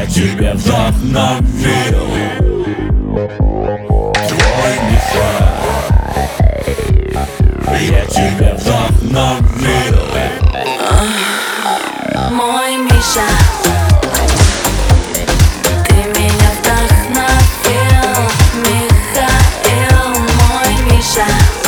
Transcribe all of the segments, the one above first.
тебя вдохновил твой Миша. Я тебя вдохновил. Мой Миша, ты меня вдохновил. Михаил, мой Миша.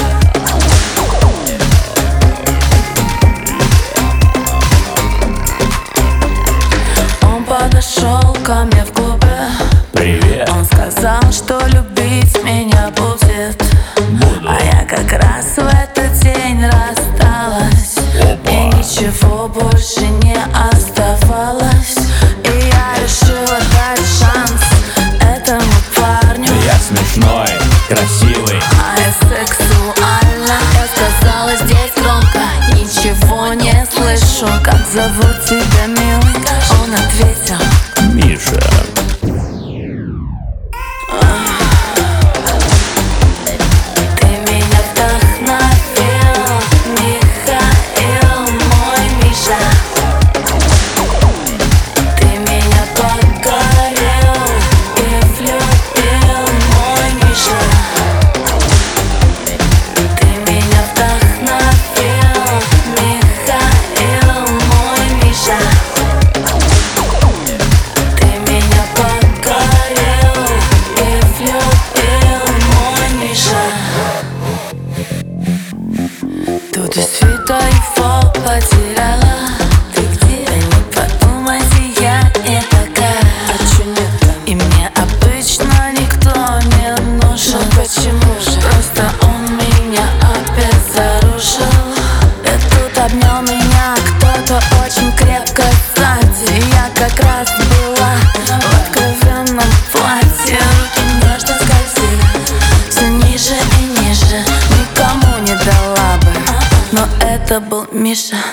Он подошел ко мне в клубе. Привет. Он сказал, что любить меня будет. А я как раз в этот день рассталась. И ничего больше не оставалось. И я решила дать шанс этому парню. Я смешной, красивый, А я сексуальна. Я сказала здесь громко, ничего не слышу. Как зовут тебя, милый? Он ответил: Миша. ты меня вдохновил. Михаил, мой Миша. Ты меня покорил и влюбил, мой Миша. Ты меня вдохновил. Михаил, мой Миша. Ты меня покорил и влюбил, мой Миша. Тут и света его потеряла. Ты где? Да не подумайте, я не такая. А чё нет? И мне обычно никто не нужен. Но почему же? Просто он меня опять зарушил. И тут обнял меня кто-то очень крепко сзади. Я как раз была в откровенном платье. Руки нежно скользили все ниже и ниже. Никому не дала бы, но это был Миша.